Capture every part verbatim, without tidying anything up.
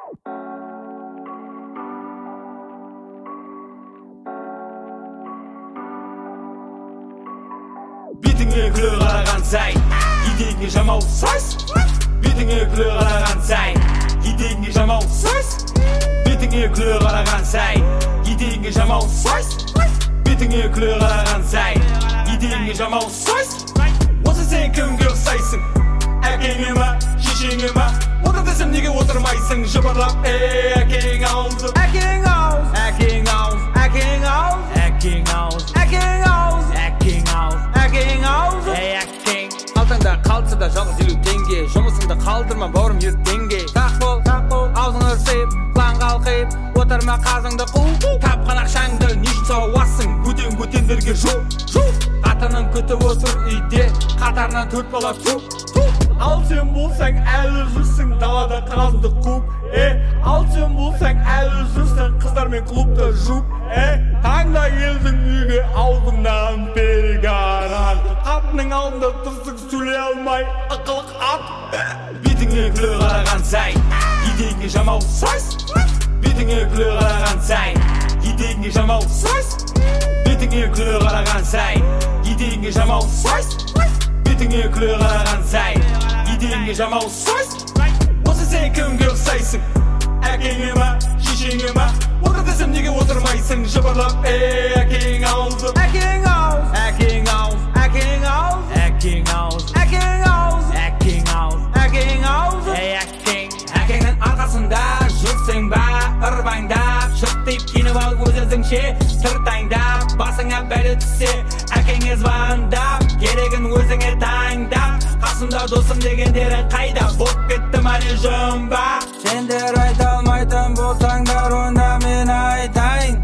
Бетіңе күле қараған сай, етегіңе жамау сөз. Бетіңе күле қараған сай, етегіңе жамау сөз. Бетіңе күле қараған сай, етегіңе жамау сөз. Бетіңе күле қараған сай, етегіңе жамау сөз. Осы сен кімге ұқсайсың? Әкеңе ма, шешеңе ма? Отыр десем неге отырмайсың? Жыбырлап, ей әкең ауыз. Әкең ауыз, әкең ауыз, әкең ауыз, әкең ауыз, әкең ауыз, әкең ауыз, әкең ауыз. Ей әкең, қалтаңда қалса да жалғыз елу теңге. Жұмысыңды қалдырма бауырым ертеңге. Сақ бол, сақ бол, аузың ырсиып, құлаң қалқиып, отырма қазыңды қу. Тапқан ақшаңды не үшін сауасың? Көтен көтендерге жу, жу. Қатының күтіп отыр үйде, қатарынан төрт бала туп, туп. Ал сен болсаң әлі жүрсің далада қазды қуып, е. Ал сен болсаң әлі жүрсің қыздармен клубта жуып, е. Таңда келдің үйге аузыңнан переган. Қатының алдында тұрсың сөйлей алмай ықылық ат. Бетіңе күле қараған сай, етегіңе жамау сөз. Бетіңе күле қараған сай, етегіңе жамау сөз. Бетіңе күле қараған сай, етегіңе жамау сөз. Бетіңе күле қараған сай, етегіңе жамау сөз. Осы сен кімге ұқсайсың? Әкеңе ма, шешеңе ма? Отыр десем неге отырмайсың? Жыбырлап, ей әкең ауыз. Әкең ауыз, әкең ауыз, әкең ауыз, әкең ауыз, әкең ауыз, әкең ауыз, әкең ауыз. Ей әкең, әкеңнің арқасында жүрсің ба? Ырбаңдап, шырттиып киініп алып өз-өзіңше тыртаңдап, басыңа бәле түссе әкеңе звондап, керегін өзіңе таңдап, қасымда досым дегендерің қайда? Болып кетті мәне жұмба. Сендер айта алмайтын болсаңдар, онда мен айтайын.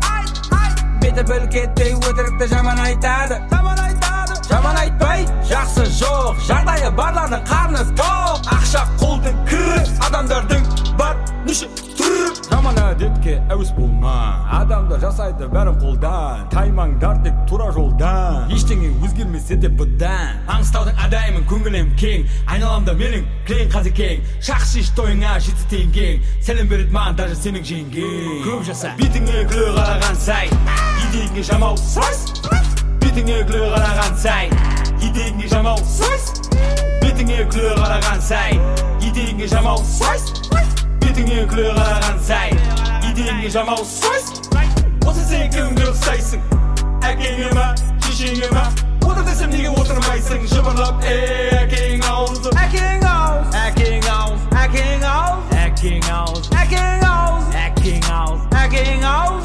Беті білкетпей өтірікті жаман айтады, жаман айтпай жақсы жоқ. Жағдайы барлардың қарны тоқ. Ақша қолдың кірі, адамдардың бар неше түрі. Жаман әдетке әуес болма, адамдар жасайды бәрін қолдан. Таймаңдар тек тура жолдан, ештеңе өзгермесе де бұдан. Аңғыстаудың адаймын, көңілем кең, айналамда менің кілең қазекең. Шақ шеш тойыңа жеті теңгең, сәлем береді маған даже сенің жеңгең. Көп жаса. Бетіңе күле қараған сай, етегіңе жамау сөз. Бетіңе күле қараған сай, етегіңе жамау сөз. Бетіңе күле қараған сай, етегіңе жамау сөз. Бетіңе күле қараған сай, етегіңе жамау сөз. Осы сен кімге ұқсайсың? Әкеңе ма, шешеңе ма? Отыр десем неге отырмайсың? Жыбырлап, ей әкең ауыз. Әкең ауыз, әкең ауыз, әкең ауыз, әкең ауыз, әкең ауыз, әкең ауыз, әкең ауыз.